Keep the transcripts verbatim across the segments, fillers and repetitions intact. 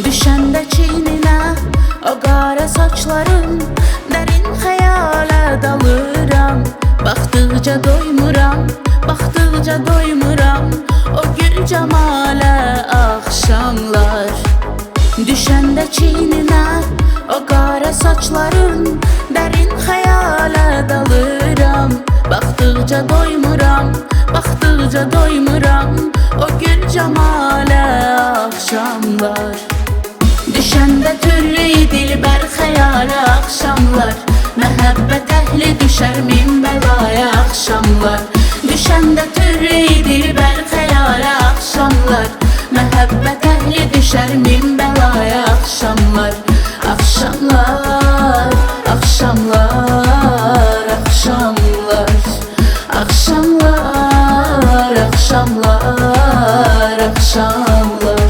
Düşəndə çiyninə o qara saçların, dərin xəyalə dalıram. Baxdıqca doymuram, baxdıqca doymuram o gül cəmalə axşamlar. Düşəndə çiyninə o qara saçların, dərin xəyalə dalıram. Baxdıqca doymuram, baxdıqca doymuram o gül cəmalə axşamlar. Düşəndə türlü dilbər xəyalə axşamlar. Məhəbbət əhli düşər min bəlaya axşamlar. Düşəndə türlü dilbər xəyalə axşamlar. Məhəbbət əhli düşər min bəlaya axşamlar. Axşamlar, axşamlar, axşamlar, axşamlar, axşamlar, axşamlar.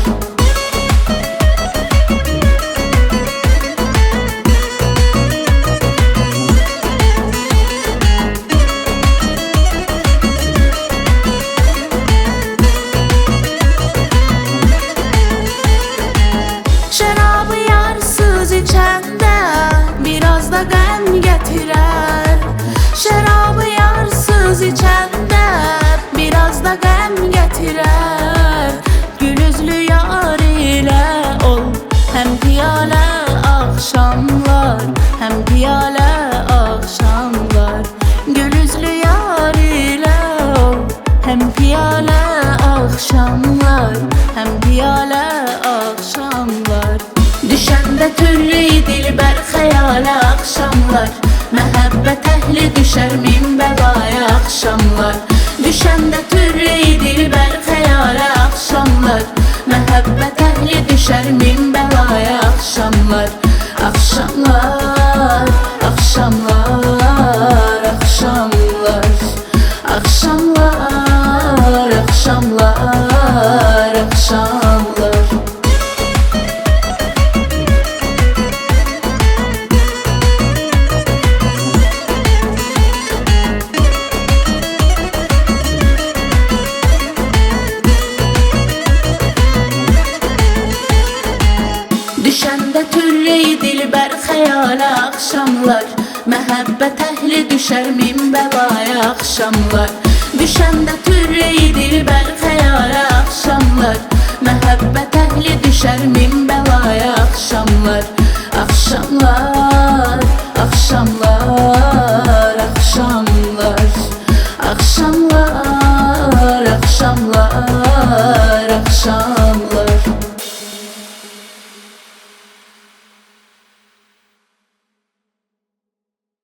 Şərabı yarsız içəndə biraz da qəm gətirər. Şərabı yarsız içəndə biraz da qəm gətirər. Gülüzlü yar ilə ol həm piyalə axşamlar, həm piyalə axşamlar. Gülüzlü yar ilə ol həm piyalə axşamlar, həm piyalə axşamlar. Düşəndə türlü dilbər xəyalə axşamlar. Məhəbbət əhli düşər min bəlaya axşamlar. Düşəndə türlü dilbər xəyalə axşamlar. Məhəbbət əhli düşər min bəlaya axşamlar. Axşamlar, axşamlar, axşamlar, axşamlar, axşamlar, axşamlar. Düşəndə türlü dilbər xəyalə axşamlar. Məhəbbət əhli düşər min bəlaya axşamlar. Düşəndə türlü dilbər xəyalə axşamlar. Məhəbbət əhli düşər min bəlaya axşamlar. Axşamlar, axşamlar, axşamlar, axşamlar, axşamlar, axşamlar.